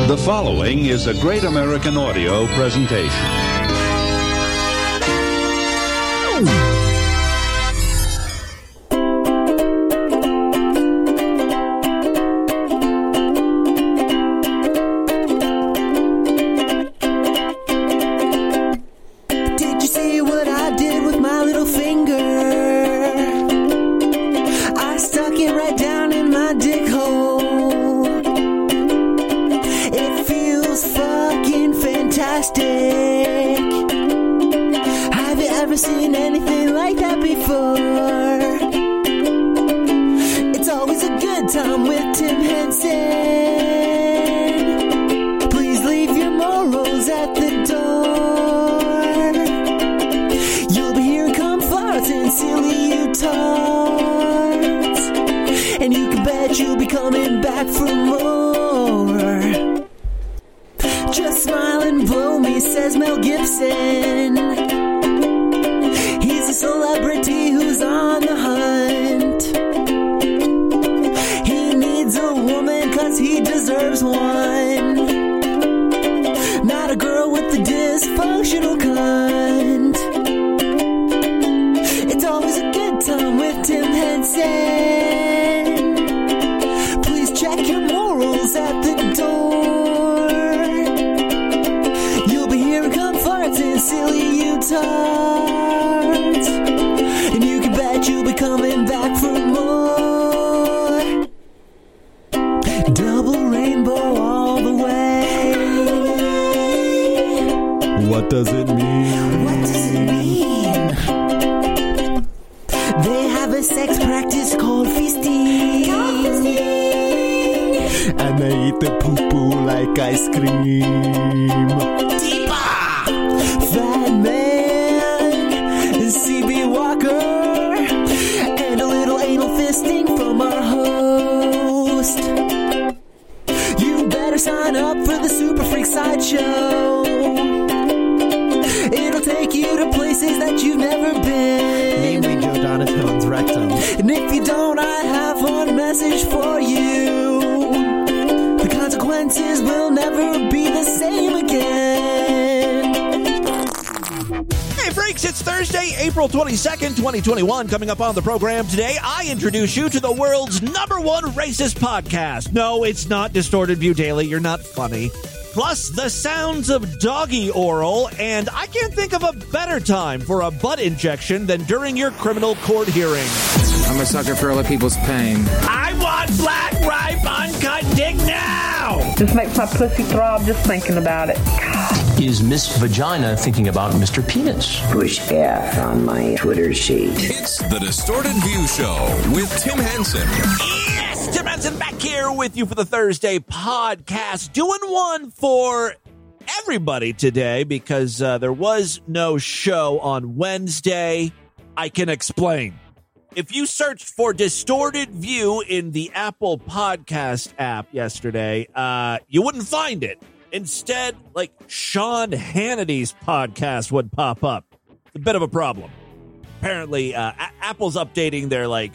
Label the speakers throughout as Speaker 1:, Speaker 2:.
Speaker 1: The following is a Great American Audio presentation.
Speaker 2: Did you see what I did with my little finger? I stuck it right down in my dick hole. It feels fucking fantastic. Have you ever seen anything like that before? It's always a good time with Tim Henson. Please leave your morals at the door. You'll be hearing cum farts and silly U-tarts. And you can bet you'll be coming back for more. Just smile and blow me, says Mel Gibson. He's a celebrity who's on the hunt. He needs a woman 'cause he deserves one. Not a girl with a dysfunctional cunt. It's always a good time with Tim Henson. Please check your morals at the door. You'll be hearing cum farts and silly U-tarts. And you can bet you'll be coming back for more. Double rainbow all the way.
Speaker 3: What does it mean?
Speaker 2: What does it mean? They have a sex practice called feasting.
Speaker 3: And they eat the poo-poo like ice cream.
Speaker 2: Fat Man, CB Walker, and a little anal fisting from our host. You better sign up for the Super Freak Sideshow. It'll take you to places that you've never been.
Speaker 3: Namely Joe Donatone's rectum.
Speaker 2: And if you don't, I have one message for you. The consequences will never be the same again.
Speaker 4: Hey freaks, it's Thursday, April 22nd, 2021. Coming up on the program today, I introduce you to the world's #1 racist podcast. No, it's not Distorted View Daily. You're not funny. Plus, the sounds of doggy oral, and I can't think of a better time for a butt injection than during your criminal court hearing.
Speaker 5: I'm a sucker for other people's pain.
Speaker 4: I want black, ripe, uncut dick now!
Speaker 6: Just makes my pussy throb just thinking about it.
Speaker 7: Is Miss Vagina thinking about Mr. Penis?
Speaker 8: Push F on my Twitter sheet.
Speaker 9: It's the Distorted View Show with Tim Henson.
Speaker 4: Yes, Tim Henson back here with you for the Thursday podcast. Doing one for everybody today because there was no show on Wednesday. I can explain. If you searched for Distorted View in the Apple Podcast app yesterday, you wouldn't find it. Instead, like Sean Hannity's podcast would pop up. It's a bit of a problem. Apparently, Apple's updating their like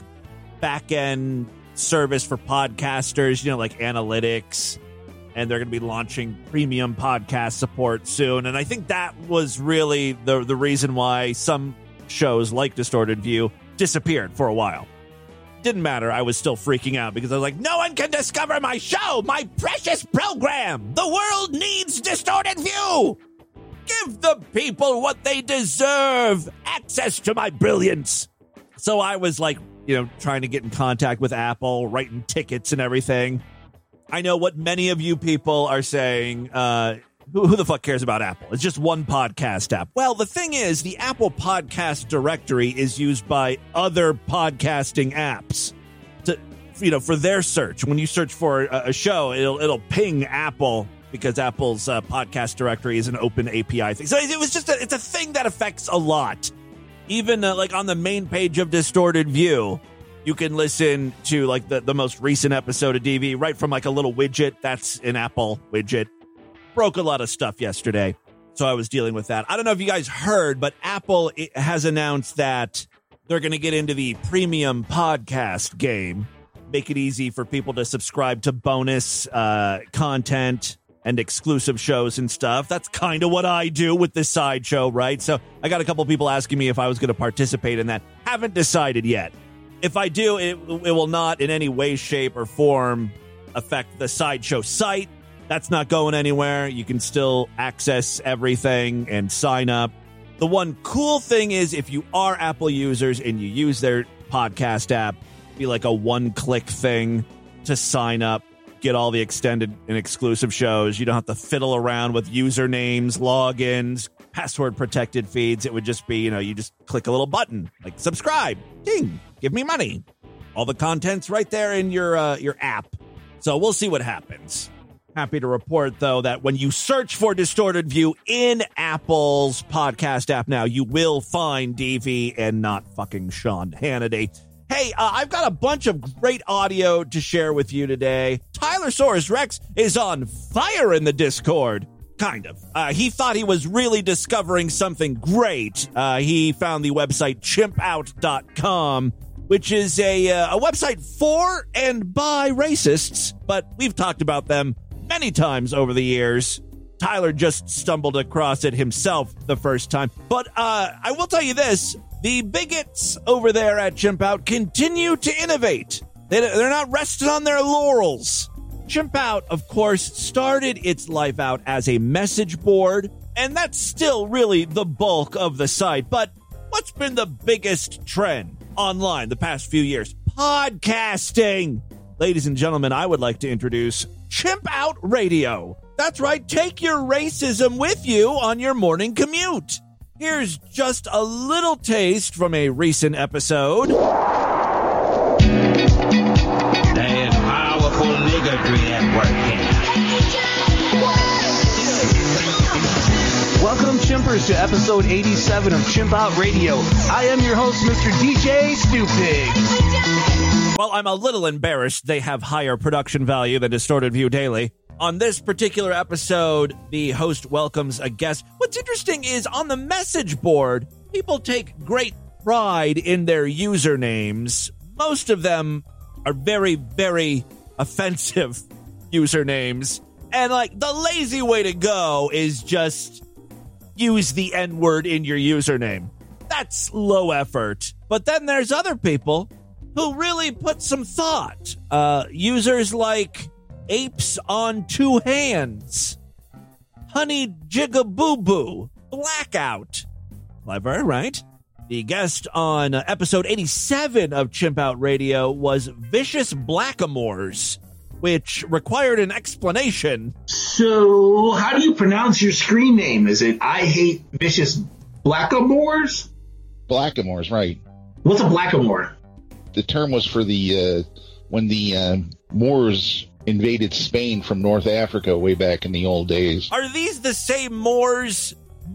Speaker 4: back-end service for podcasters, like analytics, and they're going to be launching premium podcast support soon. And I think that was really the reason why some shows like Distorted View disappeared for a while. Didn't matter. I was still freaking out because I was like, no one can discover my show, my precious program. The world needs Distorted View. Give the people what they deserve. Access to my brilliance. So I was like, trying to get in contact with Apple, writing tickets and everything. I know what many of you people are saying. Who the fuck cares about Apple? It's just one podcast app. Well, the thing is, the Apple Podcast Directory is used by other podcasting apps to, for their search. When you search for a show, it'll ping Apple because Apple's Podcast Directory is an open API thing. So it's a thing that affects a lot. Even like on the main page of Distorted View, you can listen to like the most recent episode of DV right from like a little widget. That's an Apple widget. Broke a lot of stuff yesterday, so I was dealing with that. I don't know if you guys heard, but Apple has announced that they're going to get into the premium podcast game, make it easy for people to subscribe to bonus content, and exclusive shows and stuff. That's kind of what I do with this sideshow, right? So I got a couple people asking me if I was going to participate in that. Haven't decided yet. If I do, it will not in any way, shape, or form affect the sideshow site. That's not going anywhere. You can still access everything and sign up. The one cool thing is if you are Apple users and you use their podcast app, be like a one-click thing to sign up, get all the extended and exclusive shows. You don't have to fiddle around with usernames, logins, password-protected feeds. It would just be, you just click a little button, like subscribe, ding, give me money. All the content's right there in your app. So we'll see what happens. Happy to report, though, that when you search for Distorted View in Apple's podcast app now, you will find DV and not fucking Sean Hannity. Hey, I've got a bunch of great audio to share with you today. Tylersaurus Rex is on fire in the Discord. Kind of. He thought he was really discovering something great. He found the website chimpout.com, which is a website for and by racists, but we've talked about them many times over the years. Tyler just stumbled across it himself the first time. But I will tell you this. The bigots over there at Chimp Out continue to innovate. They're not resting on their laurels. Chimp Out, of course, started its life out as a message board, and that's still really the bulk of the site. But what's been the biggest trend online the past few years? Podcasting. Ladies and gentlemen, I would like to introduce Chimp Out Radio. That's right, take your racism with you on your morning commute. Here's just a little taste from a recent episode.
Speaker 10: That powerful niggardry at work.
Speaker 11: Welcome, Chimpers, to episode 87 of Chimp Out Radio. I am your host, Mr. DJ Stupid.
Speaker 4: Well, I'm a little embarrassed they have higher production value than Distorted View Daily. On this particular episode, the host welcomes a guest. What's interesting is on the message board, people take great pride in their usernames. Most of them are very, very offensive usernames. And, the lazy way to go is just use the N-word in your username. That's low effort. But then there's other people who really put some thought. Users like Apes on Two Hands, Honey Jigaboo, Blackout. Clever, right? The guest on episode 87 of Chimp Out Radio was Vicious Blackamoors, which required an explanation.
Speaker 12: So, how do you pronounce your screen name? Is it I Hate Vicious Blackamoors?
Speaker 13: Blackamoors, right.
Speaker 12: What's a blackamoor?
Speaker 13: The term was for the when the Moors invaded Spain from North Africa way back in the old days.
Speaker 4: Are these the same Moorish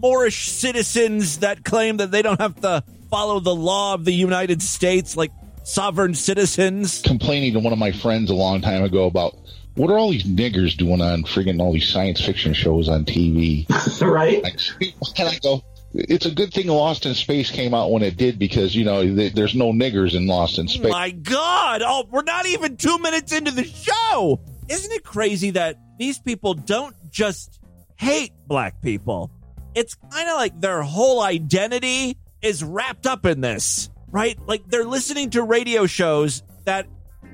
Speaker 4: citizens that claim that they don't have to follow the law of the United States like sovereign citizens?
Speaker 13: Complaining to one of my friends a long time ago about what are all these niggers doing on friggin' all these science fiction shows on TV?
Speaker 12: Right.
Speaker 13: And I go, it's a good thing Lost in Space came out when it did because, there's no niggers in Lost in Space.
Speaker 4: My God! Oh, we're not even 2 minutes into the show! Isn't it crazy that these people don't just hate black people? It's kind of like their whole identity is wrapped up in this, right? Like they're listening to radio shows that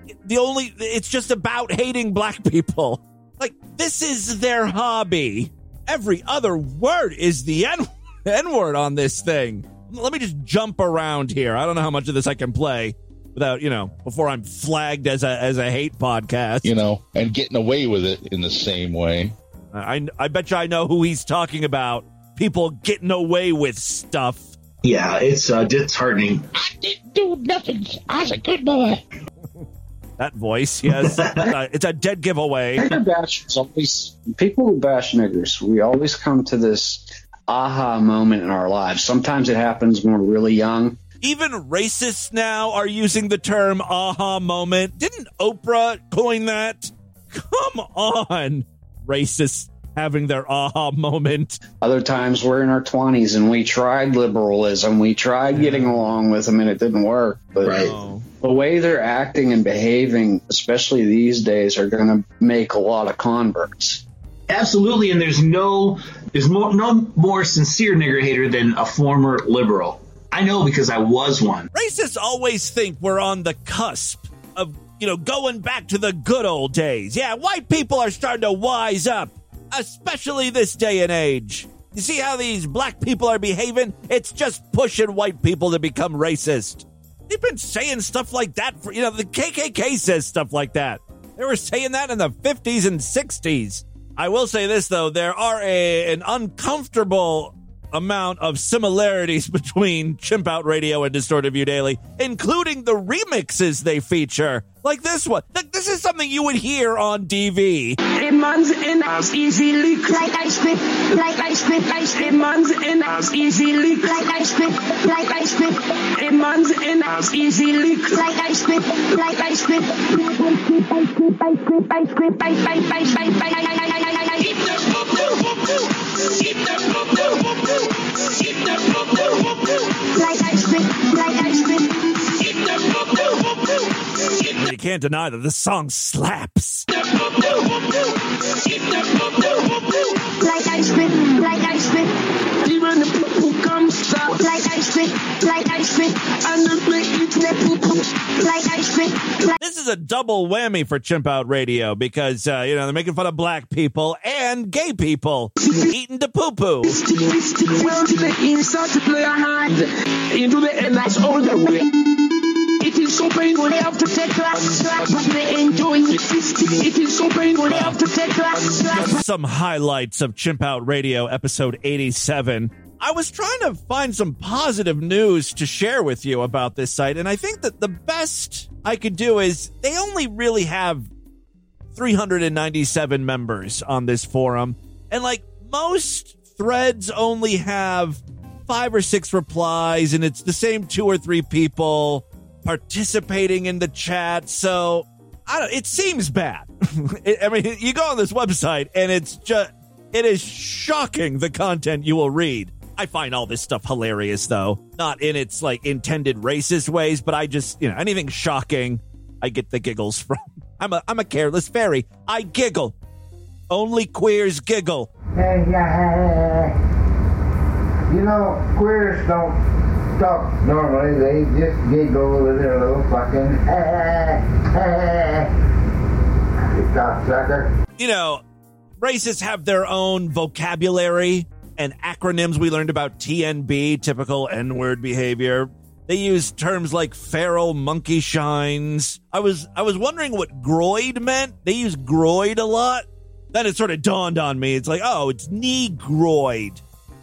Speaker 4: it's just about hating black people. Like this is their hobby. Every other word is the N-word on this thing. Let me just jump around here. I don't know how much of this I can play without, before I'm flagged as a hate podcast.
Speaker 13: And getting away with it in the same way.
Speaker 4: I bet you I know who he's talking about. People getting away with stuff.
Speaker 12: Yeah, it's disheartening.
Speaker 14: I didn't do nothing. I was a good boy.
Speaker 4: That voice, yes. It's a dead giveaway.
Speaker 15: People who bash niggers, we always come to this aha moment in our lives. Sometimes it happens when we're really young.
Speaker 4: Even racists now are using the term aha moment. Didn't Oprah coin that? Come on, racists having their aha moment.
Speaker 15: Other times we're in our 20s and we tried liberalism. We tried getting along with them and it didn't work. But the way they're acting and behaving, especially these days, are going to make a lot of converts.
Speaker 12: Absolutely, and there's no more sincere nigger hater than a former liberal. I know because I was one.
Speaker 4: Racists always think we're on the cusp of, going back to the good old days. Yeah, white people are starting to wise up, especially this day and age. You see how these black people are behaving? It's just pushing white people to become racist. They've been saying stuff like that for, the KKK says stuff like that. They were saying that in the 50s and 60s. I will say this, though. There are an uncomfortable amount of similarities between Chimp Out Radio and Distorted View Daily, including the remixes they feature. Like this one. This is something you would hear on DV.
Speaker 14: Man's in us easily like ice cream, like ice cream, ice cream. Man's in us easily like ice cream, like ice cream. Man's in us easily like ice cream, like ice cream. Like ice cream, like ice cream.
Speaker 4: You can't deny that this song slaps.
Speaker 14: Like ice cream, like ice cream. Even the people come stop. Like ice cream, like ice cream. And the play each poo-poo. Like ice cream.
Speaker 4: This is a double whammy for Chimp Out Radio because, they're making fun of black people and gay people eating the poo-poo.
Speaker 14: It is so painful they have to take class, but they enjoying it. It is so painful they have to take class.
Speaker 4: Some highlights of Chimp Out Radio episode 87. I was trying to find some positive news to share with you about this site, and I think that the best I could do is they only really have 397 members on this forum, and like most threads only have 5 or 6 replies, and it's the same 2 or 3 people participating in the chat, so it seems bad. You go on this website and it is shocking the content you will read. I find all this stuff hilarious, though, not in its like intended racist ways, but I just anything shocking I get the giggles from. I'm a careless fairy. I giggle. Only queers giggle.
Speaker 16: Queers don't talk normally, they just giggle with their little fucking you cocksucker.
Speaker 4: Racists have their own vocabulary and acronyms. We learned about TNB, typical N-word behavior. They use terms like feral monkey shines. I was wondering what groid meant. They use groid a lot. Then it sort of dawned on me. It's like, oh, it's negroid.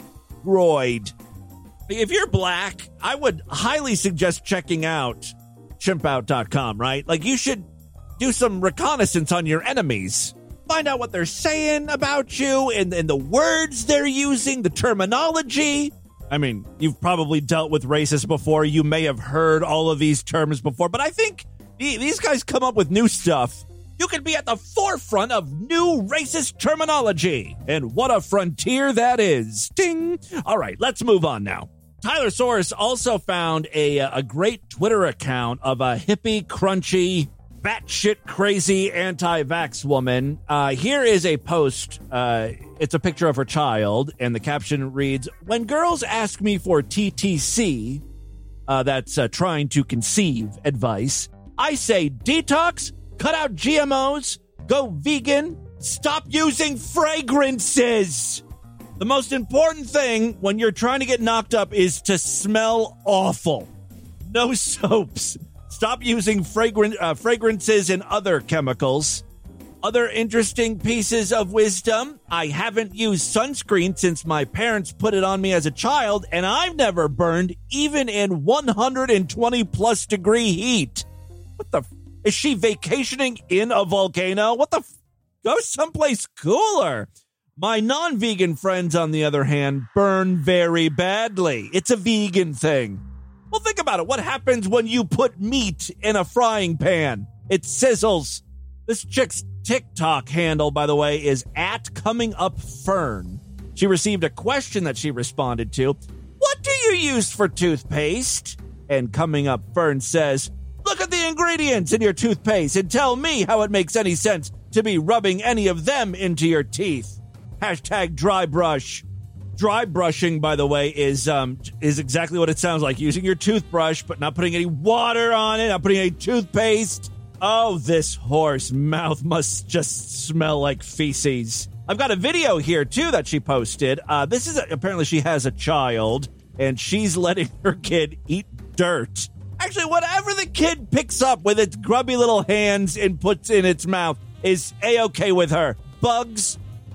Speaker 4: Groid. If you're black, I would highly suggest checking out chimpout.com, right? Like, you should do some reconnaissance on your enemies. Find out what they're saying about you and the words they're using, the terminology. I mean, you've probably dealt with racists before. You may have heard all of these terms before, but I think these guys come up with new stuff. You can be at the forefront of new racist terminology. And what a frontier that is. Ding. All right, let's move on now. Tyler Soros also found a great Twitter account of a hippie, crunchy, batshit crazy anti-vax woman. Here is a post. It's a picture of her child, and the caption reads, "When girls ask me for TTC, that's trying to conceive advice, I say detox, cut out GMOs, go vegan, stop using fragrances. The most important thing when you're trying to get knocked up is to smell awful. No soaps. Stop using fragrances and other chemicals. Other interesting pieces of wisdom. I haven't used sunscreen since my parents put it on me as a child, and I've never burned even in 120 plus degree heat." What the? Is she vacationing in a volcano? What the? Go someplace cooler. My non-vegan friends, on the other hand, burn very badly. It's a vegan thing. Well, think about it. What happens when you put meat in a frying pan? It sizzles. This chick's TikTok handle, by the way, is @ComingUpFern. She received a question that she responded to. What do you use for toothpaste? And Coming Up Fern says, look at the ingredients in your toothpaste and tell me how it makes any sense. to be rubbing any of them into your teeth. Hashtag dry brush. Dry brushing, by the way, is exactly what it sounds like. Using your toothbrush, but not putting any water on it, not putting any toothpaste. Oh, this horse mouth must just smell like feces. I've got a video here, too, that she posted. This is apparently she has a child, and she's letting her kid eat dirt. Actually, whatever the kid picks up with its grubby little hands and puts in its mouth is A-okay with her. Bugs,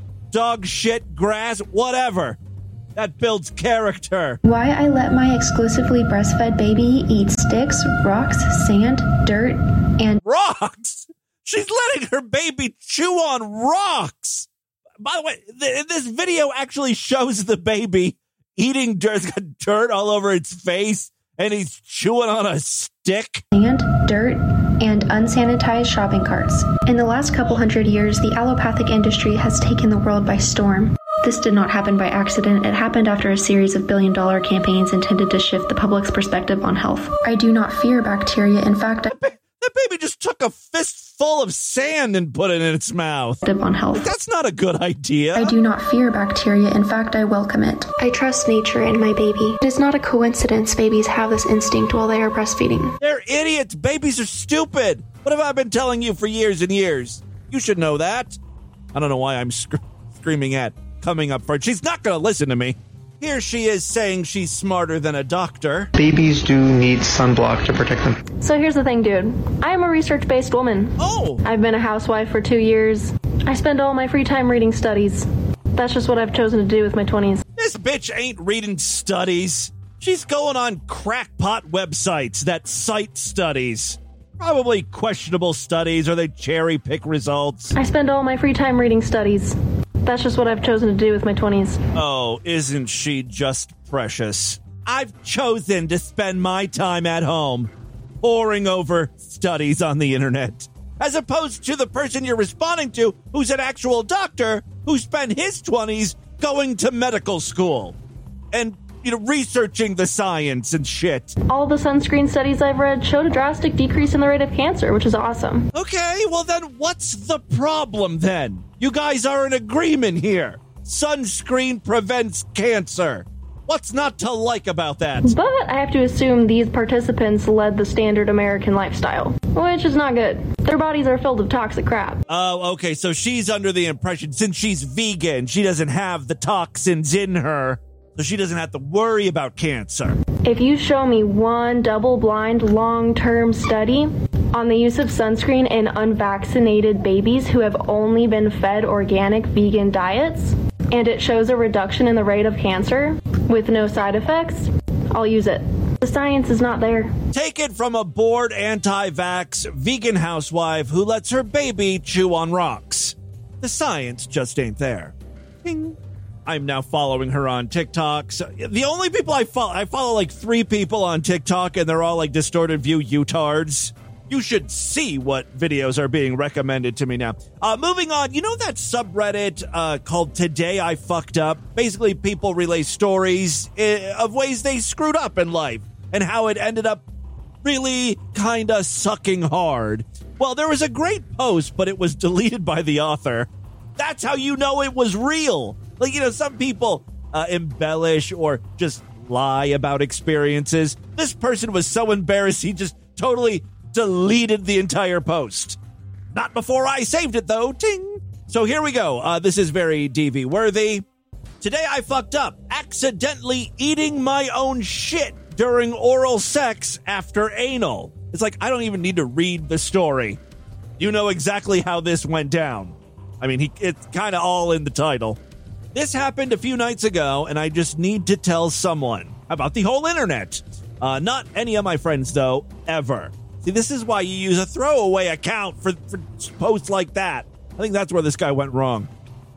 Speaker 4: dog shit, grass, whatever. That builds character.
Speaker 17: Why I let my exclusively breastfed baby eat sticks, rocks, sand, dirt, and...
Speaker 4: Rocks? She's letting her baby chew on rocks. By the way, this video actually shows the baby eating dirt. It's got dirt all over its face, and he's chewing on a stick.
Speaker 17: Sand, dirt, and unsanitized shopping carts. In the last couple hundred years, the allopathic industry has taken the world by storm. This did not happen by accident. It happened after a series of billion-dollar campaigns intended to shift the public's perspective on health. I do not fear bacteria. In fact,
Speaker 4: that baby just took a fistful of sand and put it in its mouth.
Speaker 17: On health.
Speaker 4: That's not a good idea.
Speaker 17: I do not fear bacteria. In fact, I welcome it. I trust nature and my baby. It is not a coincidence babies have this instinct while they are breastfeeding.
Speaker 4: They're idiots. Babies are stupid. What have I been telling you for years and years? You should know that. I don't know why I'm screaming at coming up front. She's not going to listen to me. Here she is saying she's smarter than a doctor.
Speaker 18: Babies do need sunblock to protect them.
Speaker 19: So here's the thing, dude. I am a research-based woman.
Speaker 4: Oh!
Speaker 19: I've been a housewife for 2 years. I spend all my free time reading studies. That's just what I've chosen to do with my 20s.
Speaker 4: This bitch ain't reading studies. She's going on crackpot websites that cite studies. Probably questionable studies, or they cherry-pick results.
Speaker 19: I spend all my free time reading studies. That's just what I've chosen to do with my 20s.
Speaker 4: Oh, isn't she just precious? I've chosen to spend my time at home poring over studies on the internet, as opposed to the person you're responding to who's an actual doctor who spent his 20s going to medical school and, researching the science and shit.
Speaker 19: All the sunscreen studies I've read showed a drastic decrease in the rate of cancer, which is awesome.
Speaker 4: Okay, well then what's the problem then? You guys are in agreement here. Sunscreen prevents cancer. What's not to like about that?
Speaker 19: But I have to assume these participants led the standard American lifestyle, which is not good. Their bodies are filled with toxic crap.
Speaker 4: Oh, okay, so she's under the impression, since she's vegan, she doesn't have the toxins in her, so she doesn't have to worry about cancer.
Speaker 19: If you show me one double-blind, long-term study on the use of sunscreen in unvaccinated babies who have only been fed organic vegan diets, and it shows a reduction in the rate of cancer with no side effects, I'll use it. The science is not there.
Speaker 4: Take it from a bored anti-vax vegan housewife who lets her baby chew on rocks. The science just ain't there. Ping. I'm now following her on TikTok. So the only people I follow like 3 people on TikTok, and they're all like distorted view utards. You should see what videos are being recommended to me now. Moving on, you know that subreddit called Today I Fucked Up? Basically, people relay stories of ways they screwed up in life and how it ended up really kind of sucking hard. Well, there was a great post, but it was deleted by the author. That's how you know it was real. Like, some people embellish or just lie about experiences. This person was so embarrassed, he just totally deleted the entire post. Not before I saved it, though. Ting! So here we go. This is very DV worthy. Today I fucked up, accidentally eating my own shit during oral sex after anal. It's like, I don't even need to read the story. You know exactly how this went down. I mean, it's kind of all in the title. This happened a few nights ago, and I just need to tell someone about the whole internet. Not any of my friends, though, ever. See, this is why you use a throwaway account for posts like that. I think that's where this guy went wrong.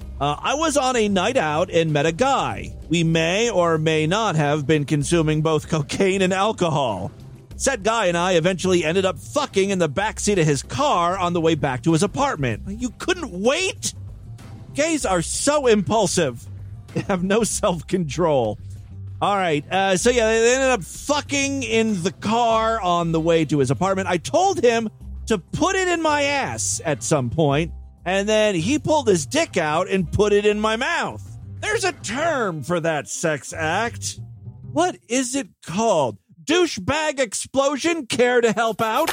Speaker 4: I was on a night out and met a guy. We may or may not have been consuming both cocaine and alcohol. Said guy and I eventually ended up fucking in the backseat of his car on the way back to his apartment. You couldn't wait? Gays are so impulsive. They have no self-control. All right. So, yeah, they ended up fucking in the car on the way to his apartment. I told him to put it in my ass at some point, and then he pulled his dick out and put it in my mouth. There's a term for that sex act. What is it called? Douchebag explosion? Care to help out?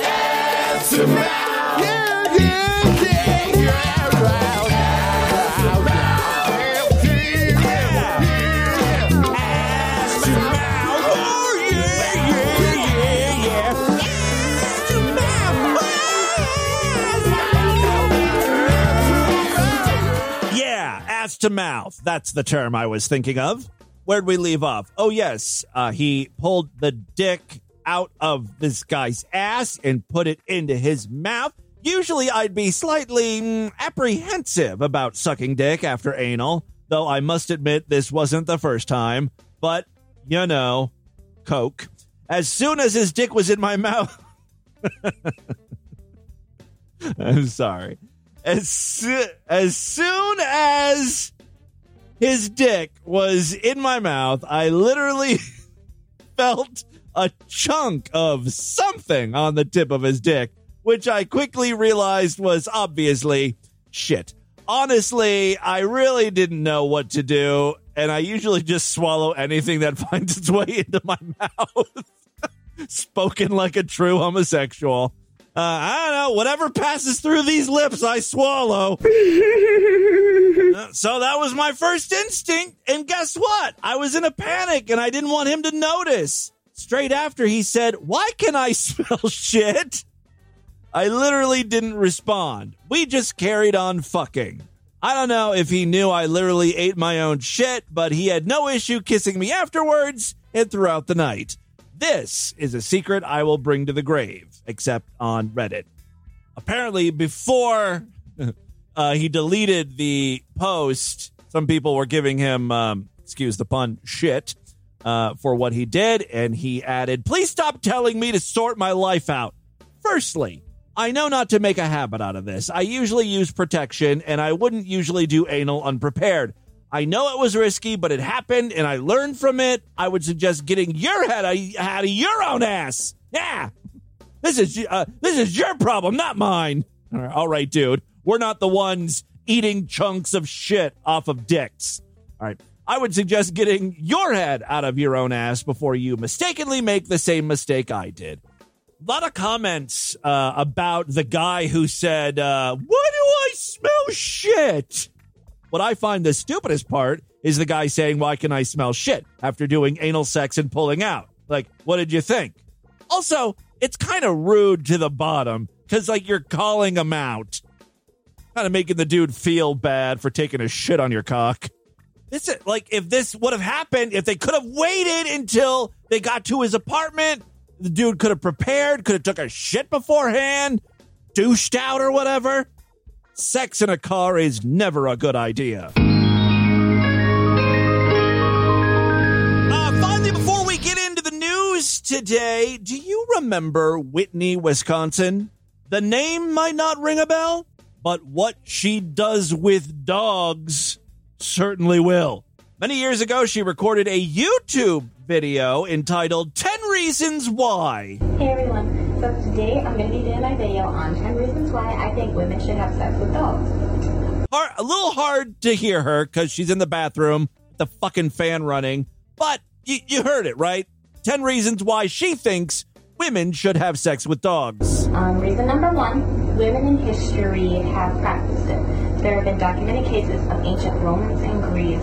Speaker 4: To mouth. That's the term I was thinking of. Where'd we leave off? Oh, yes. He pulled the dick out of this guy's ass and put it into his mouth. Usually I'd be slightly apprehensive about sucking dick after anal, though I must admit this wasn't the first time. But, you know, coke. As soon as his dick was in my mouth... I'm sorry. As soon as his dick was in my mouth, I literally felt a chunk of something on the tip of his dick, which I quickly realized was obviously shit. Honestly, I really didn't know what to do, and I usually just swallow anything that finds its way into my mouth. Spoken like a true homosexual. I don't know, whatever passes through these lips, I swallow. So that was my first instinct, and guess what? I was in a panic, and I didn't want him to notice. Straight after, he said, "Why can I smell shit?" I literally didn't respond. We just carried on fucking. I don't know if he knew I literally ate my own shit, but he had no issue kissing me afterwards and throughout the night. This is a secret I will bring to the grave, except on Reddit. Apparently, before he deleted the post, some people were giving him, excuse the pun, shit for what he did, and he added, "Please stop telling me to sort my life out. Firstly, I know not to make a habit out of this. I usually use protection, and I wouldn't usually do anal unprepared. I know it was risky, but it happened, and I learned from it. I would suggest getting your head out of your own ass. Yeah, this is your problem, not mine." All right, dude. We're not the ones eating chunks of shit off of dicks. All right. I would suggest getting your head out of your own ass before you mistakenly make the same mistake I did. A lot of comments about the guy who said, "Why do I smell shit?" What I find the stupidest part is the guy saying, "Why can I smell shit?" after doing anal sex and pulling out. Like, what did you think? Also, it's kind of rude to the bottom because, like, you're calling him out. Kind of making the dude feel bad for taking a shit on your cock. This is, like, if this would have happened, if they could have waited until they got to his apartment, the dude could have prepared, could have took a shit beforehand, douched out or whatever. Sex in a car is never a good idea. Finally, before we get into the news today, do you remember Whitney, Wisconsin? The name might not ring a bell, but what she does with dogs certainly will. Many years ago, she recorded a YouTube video entitled 10 Reasons Why.
Speaker 20: Hey everyone. So today I'm going to be doing my video on 10 reasons why I think women should have sex with dogs.
Speaker 4: A little hard to hear her because she's in the bathroom, the fucking fan running. But you heard it, right? 10 reasons why she thinks women should have sex with dogs.
Speaker 20: Reason number 1, women in history have practiced it. There have been documented cases of ancient Romans and Greeks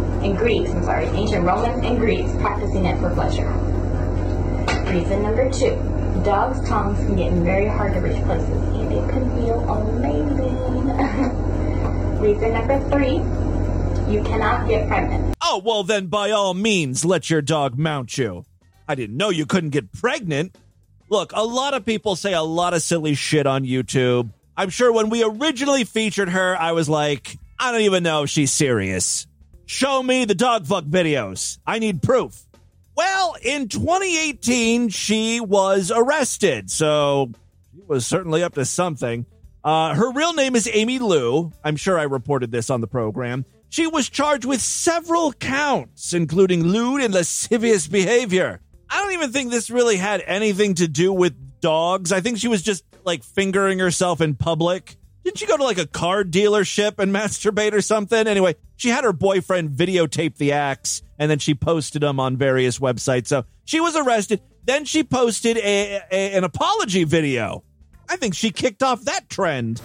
Speaker 20: practicing it for pleasure. Reason number 2, dogs' tongues can get very hard to reach places, and it can feel amazing. Reason number 3, you cannot get pregnant.
Speaker 4: Oh, well then by all means, let your dog mount you. I didn't know you couldn't get pregnant. Look, a lot of people say a lot of silly shit on YouTube. I'm sure when we originally featured her, I was like, I don't even know if she's serious. Show me the dog fuck videos. I need proof. Well, in 2018, she was arrested, so she was certainly up to something. Her real name is Amy Lou. I'm sure I reported this on the program. She was charged with several counts, including lewd and lascivious behavior. I don't even think this really had anything to do with dogs. I think she was just, like, fingering herself in public. Didn't she go to like a car dealership and masturbate or something? Anyway, she had her boyfriend videotape the acts, and then she posted them on various websites. So she was arrested. Then she posted an apology video. I think she kicked off that trend.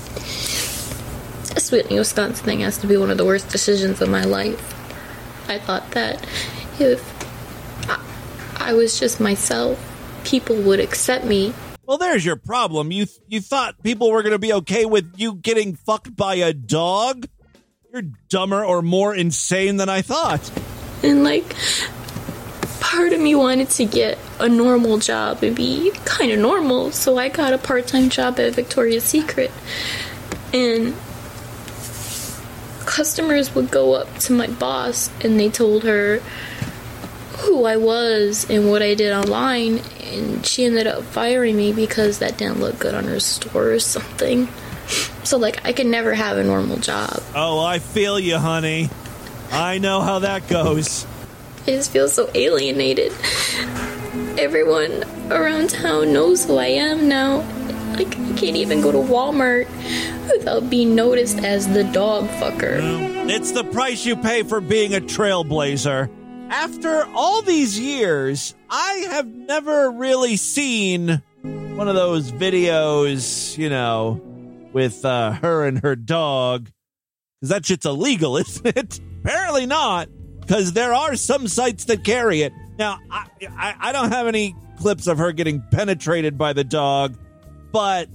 Speaker 21: This Whitney, Wisconsin thing has to be one of the worst decisions of my life. I thought that if I was just myself, people would accept me.
Speaker 4: Well, there's your problem. You thought people were going to be okay with you getting fucked by a dog? You're dumber or more insane than I thought.
Speaker 21: And, like, part of me wanted to get a normal job and be kind of normal, so I got a part-time job at Victoria's Secret. And customers would go up to my boss and they told her who I was and what I did online, and she ended up firing me because that didn't look good on her store or something. So, like, I could never have a normal job.
Speaker 4: Oh, I feel you, honey. I know how that goes.
Speaker 21: I just feel so alienated. Everyone around town knows who I am now. Like, I can't even go to Walmart without being noticed as the dog fucker.
Speaker 4: It's the price you pay for being a trailblazer. After all these years, I have never really seen one of those videos, you know, with her and her dog. Because that shit's illegal, isn't it? Apparently not, because there are some sites that carry it. Now, I don't have any clips of her getting penetrated by the dog, but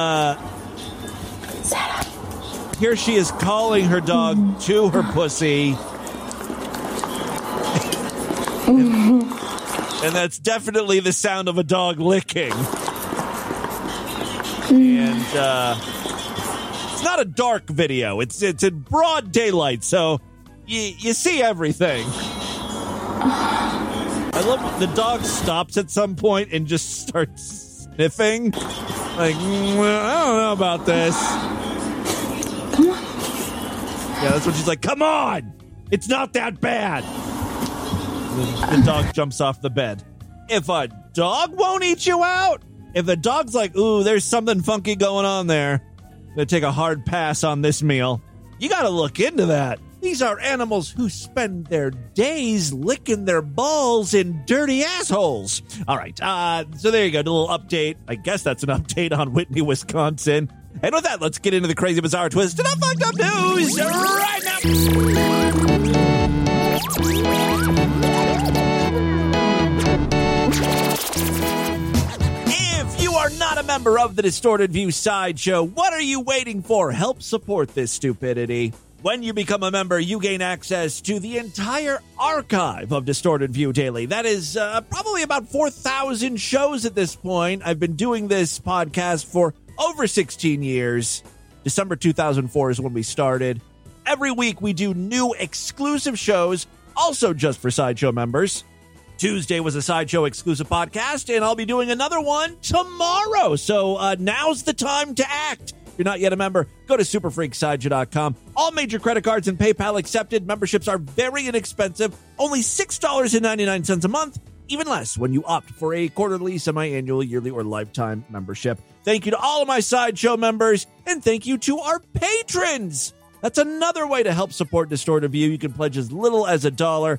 Speaker 4: here she is calling her dog to her pussy. And that's definitely the sound of a dog licking. And it's not a dark video. It's in broad daylight, so you see everything. I love the dog stops at some point and just starts sniffing. Like, I don't know about this.
Speaker 21: Come on.
Speaker 4: Yeah, that's what she's like. Come on! It's not that bad. The dog jumps off the bed. If a dog won't eat you out, if the dog's like, ooh, there's something funky going on there, I'm going to take a hard pass on this meal, you got to look into that. These are animals who spend their days licking their balls in dirty assholes. All right, so there you go, a little update. I guess that's an update on Whitney, Wisconsin. And with that, let's get into the crazy, bizarre, twisted up, fucked up news right now. If you are not a member of the Distorted View Sideshow, what are you waiting for? Help support this stupidity. When you become a member, you gain access to the entire archive of Distorted View Daily. That is probably about 4,000 shows at this point. I've been doing this podcast for over 16 years. December 2004 is when we started. Every week we do new exclusive shows, also just for Sideshow members. Tuesday was a Sideshow exclusive podcast, and I'll be doing another one tomorrow. So now's the time to act. If you're not yet a member, go to superfreaksideshow.com. All major credit cards and PayPal accepted. Memberships are very inexpensive, only $6.99 a month, even less when you opt for a quarterly, semi-annual, yearly, or lifetime membership. Thank you to all of my Sideshow members, and thank you to our patrons. That's another way to help support Distorted View. You can pledge as little as $1.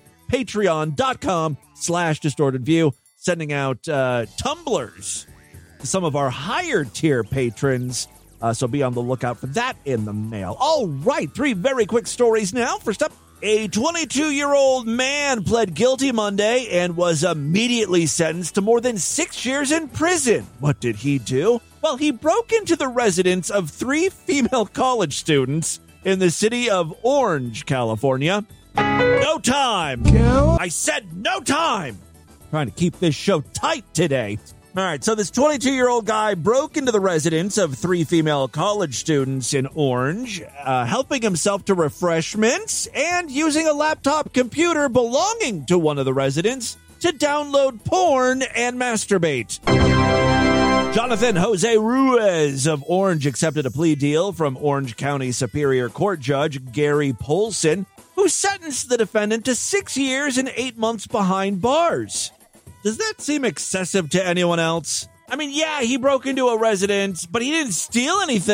Speaker 4: Patreon.com/DistortedView. Sending out tumblers to some of our higher tier patrons. So be on the lookout for that in the mail. All right, 3 very quick stories now. First up, a 22-year-old man pled guilty Monday and was immediately sentenced to more than 6 years in prison. What did he do? Well, he broke into the residence of 3 female college students in the city of Orange, California. No time. I said no time. Trying to keep this show tight today. All right, so this 22-year-old guy broke into the residence of 3 female college students in Orange, helping himself to refreshments and using a laptop computer belonging to one of the residents to download porn and masturbate. Jonathan Jose Ruiz of Orange accepted a plea deal from Orange County Superior Court Judge Gary Polson, who sentenced the defendant to 6 years and 8 months behind bars. Does that seem excessive to anyone else? I mean, yeah, he broke into a residence, but he didn't steal anything.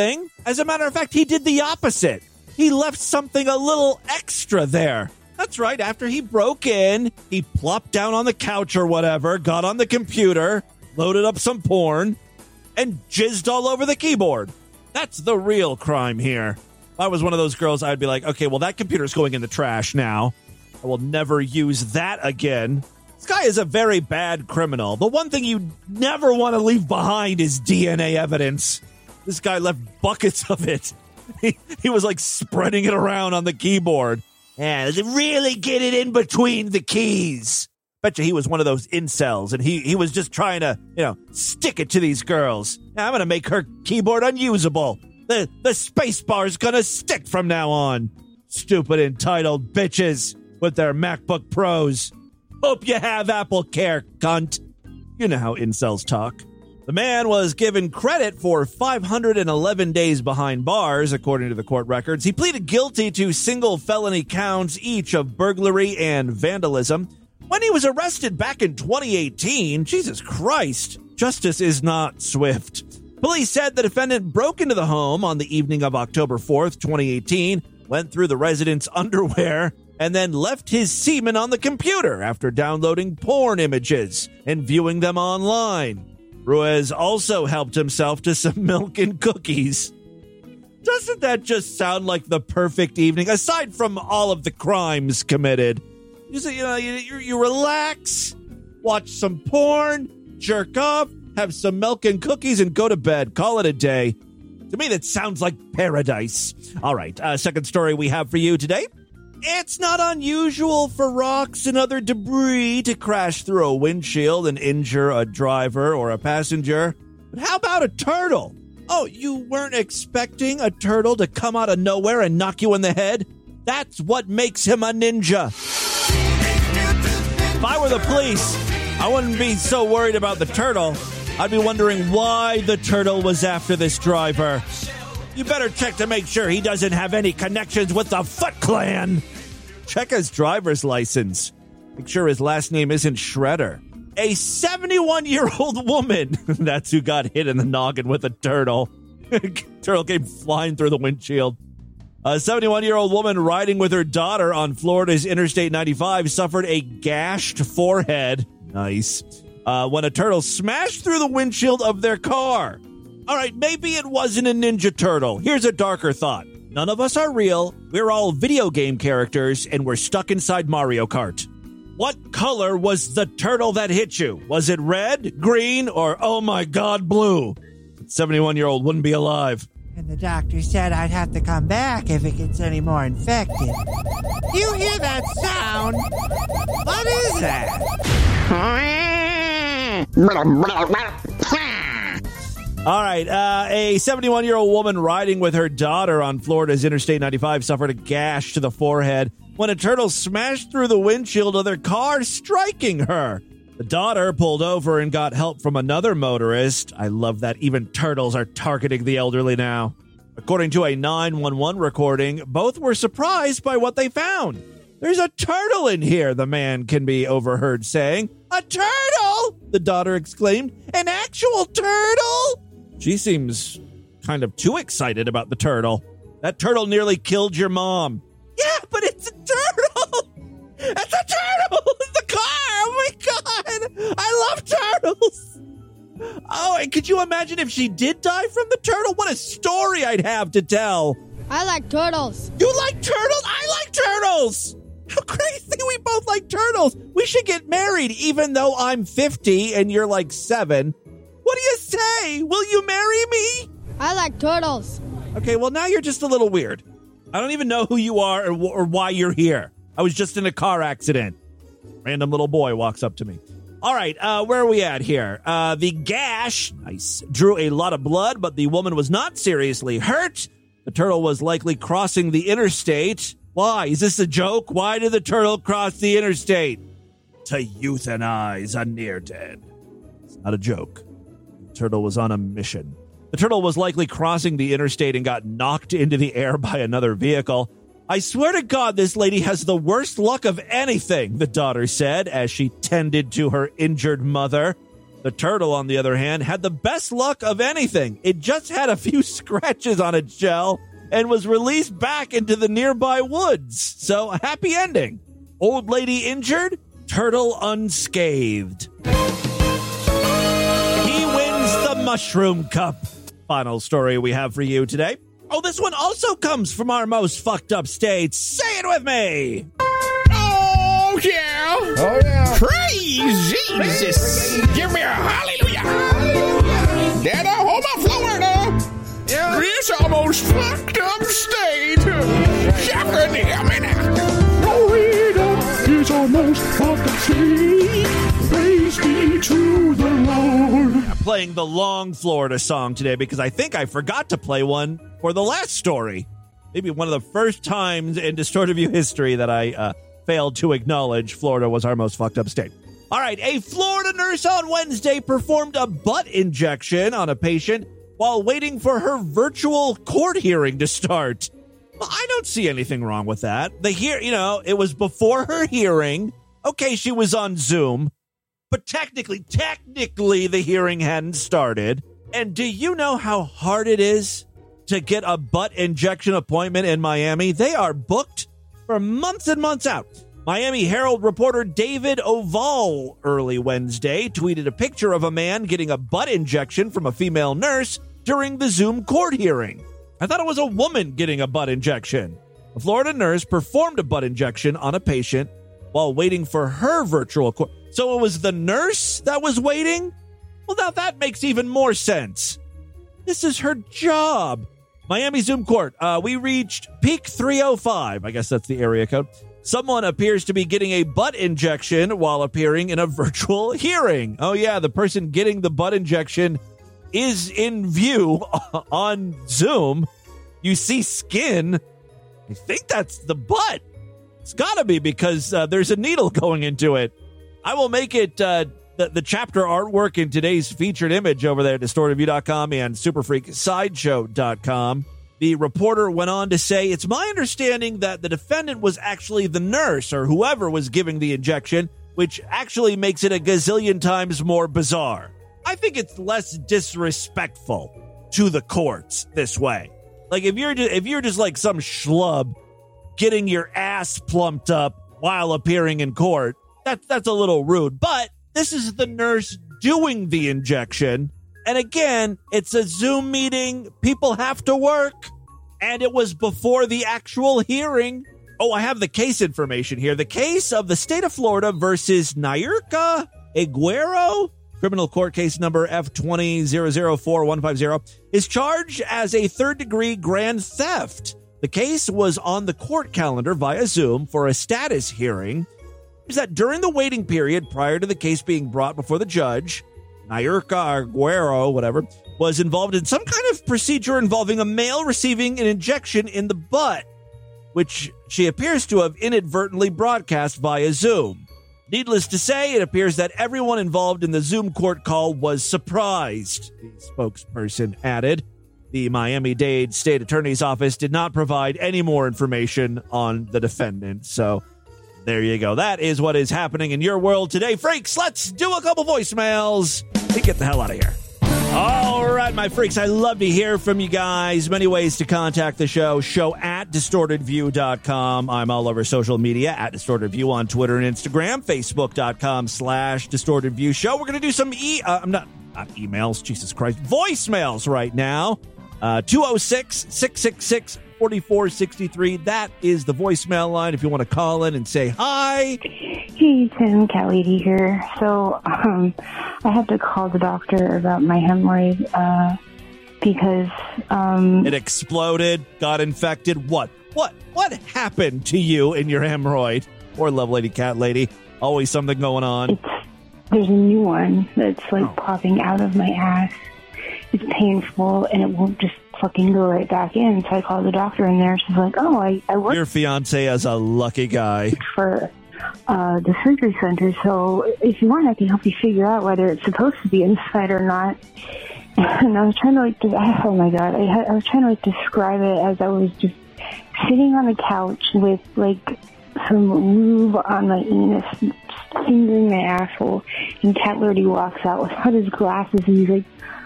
Speaker 4: As a matter of fact, he did the opposite. He left something a little extra there. That's right. After he broke in, he plopped down on the couch or whatever, got on the computer, loaded up some porn, and jizzed all over the keyboard. That's the real crime here. If I was one of those girls, I'd be like, okay, well, that computer's going in the trash now. I will never use that again. This guy is a very bad criminal. The one thing you never want to leave behind is DNA evidence. This guy left buckets of it. He was like spreading it around on the keyboard. Yeah, does it really get it in between the keys? Bet you he was one of those incels, and he was just trying to, stick it to these girls. I'm going to make her keyboard unusable. The space bar's going to stick from now on. Stupid entitled bitches with their MacBook Pros. Hope you have Apple Care, cunt. You know how incels talk. The man was given credit for 511 days behind bars, according to the court records. He pleaded guilty to single felony counts, each of burglary and vandalism. When he was arrested back in 2018, Jesus Christ, justice is not swift. Police said the defendant broke into the home on the evening of October 4th, 2018, went through the resident's underwear, and then left his semen on the computer after downloading porn images and viewing them online. Ruiz also helped himself to some milk and cookies. Doesn't that just sound like the perfect evening, aside from all of the crimes committed? You relax, watch some porn, jerk off, have some milk and cookies, and go to bed. Call it a day. To me, that sounds like paradise. All right, second story we have for you today. It's not unusual for rocks and other debris to crash through a windshield and injure a driver or a passenger. But how about a turtle? Oh, you weren't expecting a turtle to come out of nowhere and knock you in the head? That's what makes him a ninja. If I were the police, I wouldn't be so worried about the turtle. I'd be wondering why the turtle was after this driver. You better check to make sure he doesn't have any connections with the Foot Clan. Check his driver's license. Make sure his last name isn't Shredder. A 71-year-old woman. That's who got hit in the noggin with a turtle. Turtle came flying through the windshield. A 71-year-old woman riding with her daughter on Florida's Interstate 95 suffered a gashed forehead. Nice. When a turtle smashed through the windshield of their car. All right, maybe it wasn't a Ninja Turtle. Here's a darker thought. None of us are real. We're all video game characters, and we're stuck inside Mario Kart. What color was the turtle that hit you? Was it red, green, or, oh my God, blue? The 71-year-old wouldn't be alive.
Speaker 1: And the doctor said I'd have to come back if it gets any more infected. You hear that sound? What is that?
Speaker 4: All right, a 71-year-old woman riding with her daughter on Florida's Interstate 95 suffered a gash to the forehead when a turtle smashed through the windshield of their car, striking her. The daughter pulled over and got help from another motorist. I love that even turtles are targeting the elderly now. According to a 911 recording, both were surprised by what they found. There's a turtle in here, the man can be overheard saying. A turtle! The daughter exclaimed. An actual turtle? She seems kind of too excited about the turtle. That turtle nearly killed your mom. Yeah, but it's a turtle! It's a turtle! It's the car! Oh my God! I love turtles! Oh, and could you imagine if she did die from the turtle? What a story I'd have to tell.
Speaker 22: I like turtles.
Speaker 4: You like turtles? I like turtles! How crazy, we both like turtles. We should get married, even though I'm 50 and you're like 7. What do you say? Will you marry me?
Speaker 22: I like turtles.
Speaker 4: Okay, well, now you're just a little weird. I don't even know who you are or why you're here. I was just in a car accident. Random little boy walks up to me. All right, where are we at here? The gash, nice, drew a lot of blood, but the woman was not seriously hurt. The turtle was likely crossing the interstate. Why? Is this a joke? Why did the turtle cross the interstate? To euthanize a near-dead. It's not a joke. The turtle was on a mission. The turtle was likely crossing the interstate and got knocked into the air by another vehicle. I swear to God, this lady has the worst luck of anything, the daughter said as she tended to her injured mother. The turtle, on the other hand, had the best luck of anything. It just had a few scratches on its shell and was released back into the nearby woods. So, a happy ending. Old lady injured, turtle unscathed. He wins the Mushroom Cup. Final story we have for you today. Oh, this one also comes from our most fucked up state. Say it with me.
Speaker 2: Oh, yeah.
Speaker 16: Oh, yeah.
Speaker 2: Praise Jesus. Give me a hallelujah. Oklahoma, Florida. Yeah. This almost fucked up state. You can hear me now. Florida is almost fucked up state. Praise be to the Lord.
Speaker 4: I'm playing the long Florida song today because I think I forgot to play one for the last story. Maybe one of the first times in Distorted View history that I failed to acknowledge Florida was our most fucked up state. All right, a Florida nurse on Wednesday performed a butt injection on a patient while waiting for her virtual court hearing to start. Well, I don't see anything wrong with that. It was before her hearing. Okay, she was on Zoom, but technically, the hearing hadn't started. And do you know how hard it is to get a butt injection appointment in Miami? They are booked for months and months out. Miami Herald reporter David Oval early Wednesday tweeted a picture of a man getting a butt injection from a female nurse during the Zoom court hearing. I thought it was a woman getting a butt injection. A Florida nurse performed a butt injection on a patient while waiting for her virtual court. So it was the nurse that was waiting? Well, now that makes even more sense. This is her job. Miami Zoom court. We reached peak 305. I guess that's the area code. Someone appears to be getting a butt injection while appearing in a virtual hearing. Oh, yeah, the person getting the butt injection is in view on Zoom. You see skin. I think that's the butt. It's got to be because there's a needle going into it. I will make it the chapter artwork in today's featured image over there at DistortedView.com and SuperFreakSideshow.com. The reporter went on to say, it's my understanding that the defendant was actually the nurse or whoever was giving the injection, which actually makes it a gazillion times more bizarre. I think it's less disrespectful to the courts this way. Like if you're just like some schlub getting your ass plumped up while appearing in court, that's a little rude. But this is the nurse doing the injection. And again, it's a Zoom meeting. People have to work. And it was before the actual hearing. Oh, I have the case information here. The case of the state of Florida versus Nayurka Aguero, criminal court case number F20004150, is charged as a third-degree grand theft. The case was on the court calendar via Zoom for a status hearing. Is that during the waiting period prior to the case being brought before the judge, Nayurka Aguero, whatever, was involved in some kind of procedure involving a male receiving an injection in the butt, which she appears to have inadvertently broadcast via Zoom. Needless to say, it appears that everyone involved in the Zoom court call was surprised, the spokesperson added. The Miami-Dade State Attorney's Office did not provide any more information on the defendant, so there you go. That is what is happening in your world today. Freaks, let's do a couple voicemails and get the hell out of here. All right, my freaks, I love to hear from you guys. Many ways to contact the show. Show at DistortedView.com. I'm all over social media at DistortedView on Twitter and Instagram. Facebook.com/DistortedView Show. We're going to do some not emails, Jesus Christ, voicemails right now. 206-666-4463. That is the voicemail line if you want to call in and say hi.
Speaker 3: Hey, Tim, Cat Lady here. So, I have to call the doctor about my hemorrhoid, because,
Speaker 4: it exploded, got infected. What happened to you in your hemorrhoid? Poor love lady, cat lady. Always something going on.
Speaker 3: There's a new one that's popping out of my ass. It's painful, and it won't just fucking go right back in. So I called the doctor, and there she's like, "Oh, I work." Your
Speaker 4: fiance is a lucky guy.
Speaker 3: For the surgery center, so if you want, I can help you figure out whether it's supposed to be inside or not. And I was trying to oh my god, I was trying to describe it as I was just sitting on the couch with some lube on my anus, fingering my asshole, and Cat Lady walks out without his glasses, and he's like,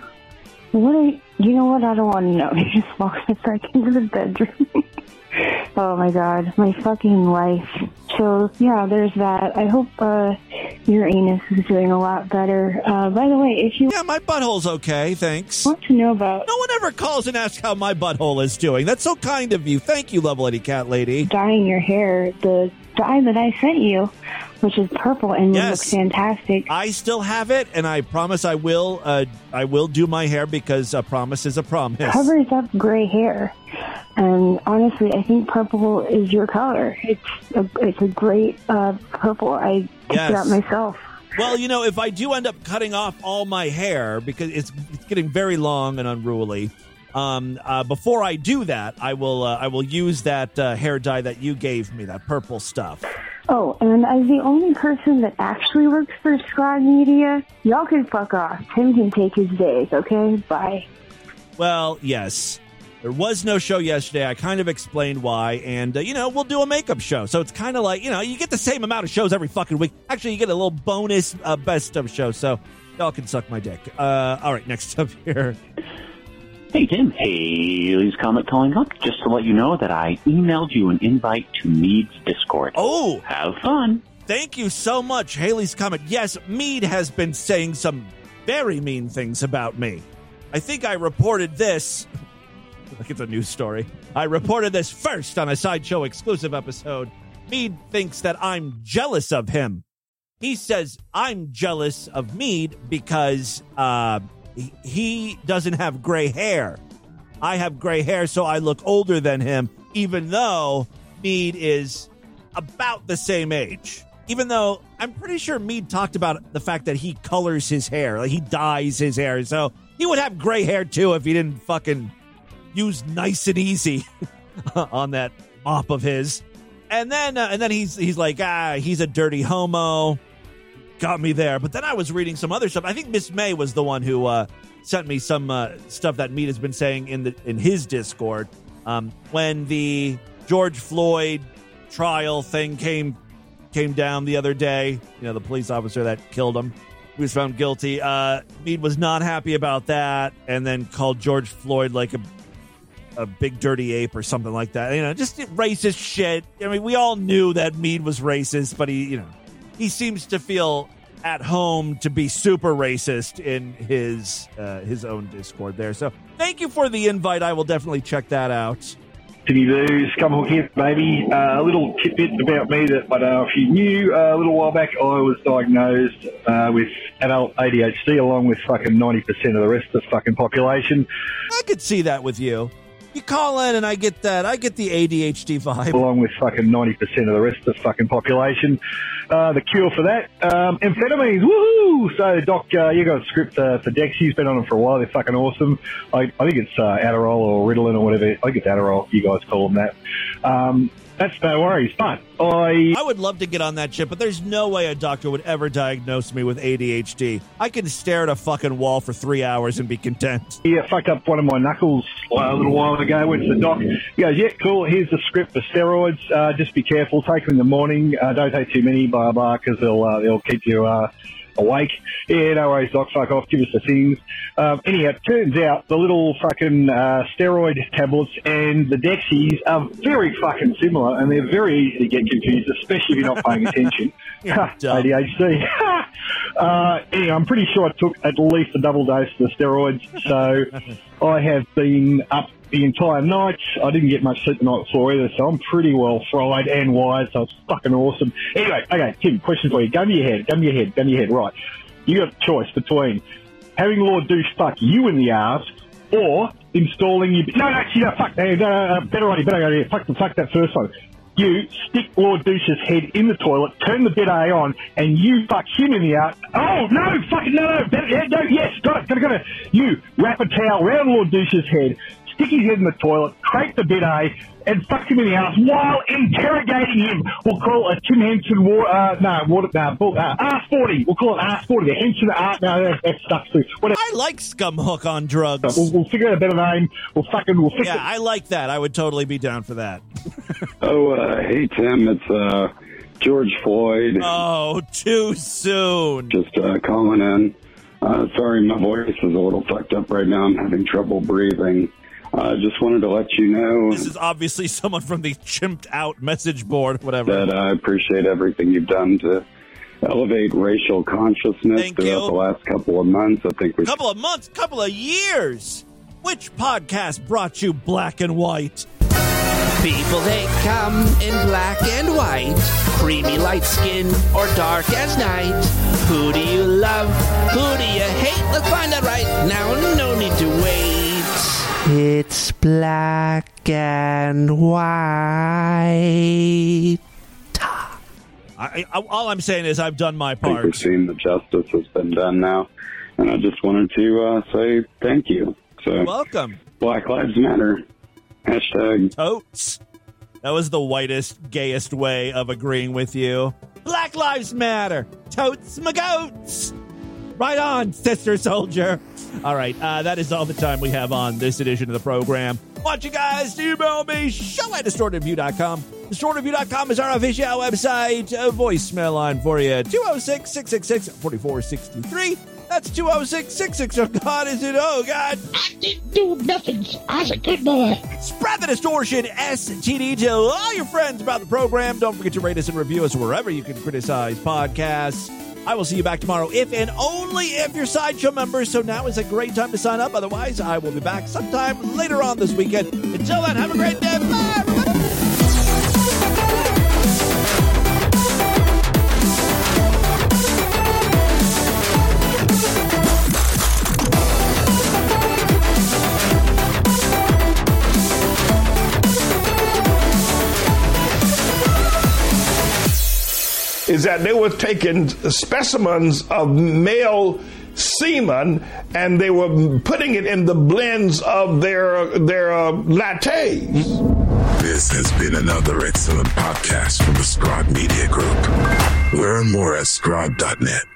Speaker 3: you know what, I don't want to know. He just walks back into the bedroom. Oh my god, my fucking life. So, yeah, there's that. I hope your anus is doing a lot better. By the way, if you...
Speaker 4: Yeah, my butthole's okay, thanks.
Speaker 3: Want to know about...
Speaker 4: No one ever calls and asks how my butthole is doing. That's so kind of you. Thank you, Lovely Cat Lady.
Speaker 3: Dyeing your hair, the dye that I sent you, which is purple and
Speaker 4: yes.
Speaker 3: It looks fantastic.
Speaker 4: I still have it, and I promise I will do my hair because a promise is a promise.
Speaker 3: Covers up gray hair. And honestly, I think purple is your color. It's a great purple. I picked it out myself.
Speaker 4: Well, you know, if I do end up cutting off all my hair because it's getting very long and unruly, before I do that, I will use that hair dye that you gave me, that purple stuff.
Speaker 3: Oh, and as the only person that actually works for Squad Media, y'all can fuck off. Tim can take his days, okay? Bye.
Speaker 4: Well, yes. There was no show yesterday. I kind of explained why, and, we'll do a makeup show. So it's kind of like, you get the same amount of shows every fucking week. Actually, you get a little bonus best of show, so y'all can suck my dick. All right, next up here.
Speaker 5: Hey, Tim. Haley's Comet calling up just to let you know that I emailed you an invite to Mead's Discord.
Speaker 4: Oh!
Speaker 5: Have fun.
Speaker 4: Thank you so much, Haley's Comet. Yes, Mead has been saying some very mean things about me. I think I reported this... Like it's a news story. I reported this first on a Sideshow exclusive episode. Mead thinks that I'm jealous of him. He says I'm jealous of Mead because he doesn't have gray hair. I have gray hair, so I look older than him, even though Mead is about the same age. Even though I'm pretty sure Mead talked about the fact that he colors his hair, like he dyes his hair. So he would have gray hair too if he didn't fucking use Nice and Easy on that mop of his. And then he's like, he's a dirty homo. Got me there. But then I was reading some other stuff. I think Miss May was the one who sent me some stuff that Mead has been saying in his Discord. When the George Floyd trial thing came down the other day, the police officer that killed him, he was found guilty. Mead was not happy about that, and then called George Floyd like a big dirty ape or something like that. Just racist shit. I mean, we all knew that Mead was racist, but he seems to feel at home to be super racist in his own Discord there. So thank you for the invite. I will definitely check that out.
Speaker 6: Timmy Boo, Scumhook here, baby. A little tidbit about me that I don't know if you knew. A little while back, I was diagnosed with adult ADHD along with fucking 90% of the rest of the fucking population.
Speaker 4: I could see that with you. You call in and I get that. I get the ADHD vibe.
Speaker 6: Along with fucking 90% of the rest of the fucking population. The cure for that, amphetamines, woohoo! So, Doc, you got a script for Dex. He's been on them for a while. They're fucking awesome. I think it's Adderall or Ritalin or whatever. I think it's Adderall. You guys call them that. That's no worries, but I
Speaker 4: would love to get on that shit, but there's no way a doctor would ever diagnose me with ADHD. I can stare at a fucking wall for 3 hours and be content.
Speaker 6: Yeah, fucked up one of my knuckles a little while ago. Went to the doc. He goes, yeah, cool, here's the script for steroids. Just be careful. Take them in the morning. Don't take too many, blah, blah, because they'll keep you awake. Yeah, no worries, Doc, fuck off, give us the things. Anyhow, it turns out the little fucking steroid tablets and the Dexies are very fucking similar, and they're very easy to get confused, especially if you're not paying attention. ADHD. Anyway, I'm pretty sure I took at least a double dose of the steroids, so I have been up the entire night. I didn't get much sleep the night before either, so I'm pretty well fried and wired, so it's fucking awesome. Anyway, okay, Tim, question for you. Gun to your head. Right. You got a choice between having Lord Douche fuck you in the arse or installing your... No, better idea. Fuck that first one. You stick Lord Douche's head in the toilet, turn the bidet on, and you fuck him in the arse. Oh, no, fucking no. Yes, got it. You wrap a towel around Lord Douche's head, stick his head in the toilet, crack the bidet, and fuck him in the ass while interrogating him. We'll call it a Tim Henson R40. We'll call it R40. The Henson R. No, that sucks too.
Speaker 4: I like Scumhook on drugs.
Speaker 6: We'll figure out a better name. We'll fix it.
Speaker 4: I like that. I would totally be down for that.
Speaker 23: Hey Tim, it's
Speaker 7: George Floyd.
Speaker 4: Oh, too soon.
Speaker 7: Just calling in. Sorry, my voice is a little fucked up right now. I'm having trouble breathing. Just wanted to let you know.
Speaker 4: This is obviously someone from the chimped out message board, whatever.
Speaker 7: That I appreciate everything you've done to elevate racial consciousness throughout the last couple of months. I think we
Speaker 4: couple of years. Which podcast brought you Black and White?
Speaker 8: People, they come in black and white, creamy light skin or dark as night. Who do you love? Who do you hate? Let's find out right now. No need to wait.
Speaker 1: It's black and white.
Speaker 4: All I'm saying is I've done my
Speaker 7: I think
Speaker 4: part.
Speaker 7: we've seen the justice has been done now. And I just wanted to say thank you. So,
Speaker 4: You're welcome.
Speaker 7: Black Lives Matter. Hashtag.
Speaker 4: Totes. That was the whitest, gayest way of agreeing with you. Black Lives Matter. Totes my goats. Right on, Sister Soldier. All right, that is all the time we have on this edition of the program. Want you guys to email me, show@distortedview.com. Distortedview.com is our official website. A voicemail line for you, 206-666-4463. That's 206-66. Oh, God, is it? Oh, God.
Speaker 2: I didn't do nothing. I was a good boy.
Speaker 4: Spread the distortion, STD, to all your friends about the program. Don't forget to rate us and review us wherever you can criticize podcasts. I will see you back tomorrow if and only if you're Sideshow members. So now is a great time to sign up. Otherwise, I will be back sometime later on this weekend. Until then, have a great day. Bye, everybody.
Speaker 2: Is that they were taking specimens of male semen and they were putting it in the blends of their lattes.
Speaker 23: This has been another excellent podcast from the Scribe Media Group. Learn more at scribe.net.